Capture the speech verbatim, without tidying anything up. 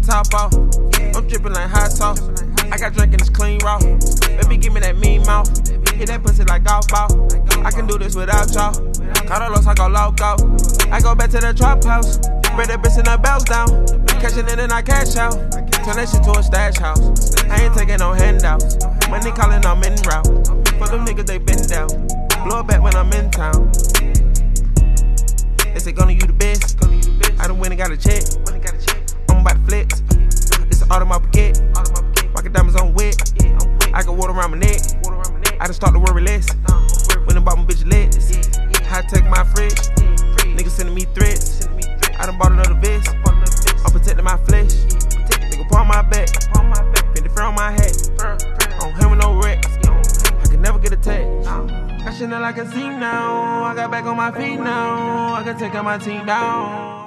top off. I'm dripping like hot sauce. I got drink and it's clean raw. Baby, give me that mean mouth. Hit that pussy like golf ball. I can do this without y'all. Carlos, I go loco. I go back to the trap house. Spread that bitch and the bells down. Catching it and I cash out. Turn that shit to a stash house. I ain't taking no handouts. Money calling, I'm in route. For them niggas, they been down. Blow it back when I'm in town. They say, gonna you the best. I done went and got a check. I'm about to flex. It's an Audemars Piguet. Rocket diamonds on wet. I got water around my neck. I just start to worry less. When I bought my bitch legs. High tech my fridge. Niggas sending me threats. I done bought another vest. I'm protecting my flesh. Nigga paw my back. Pin the front on my hat. I don't have no wrecks. I can never get attacked. I shit like a scene now. I got back on my feet now. I can take out my team down.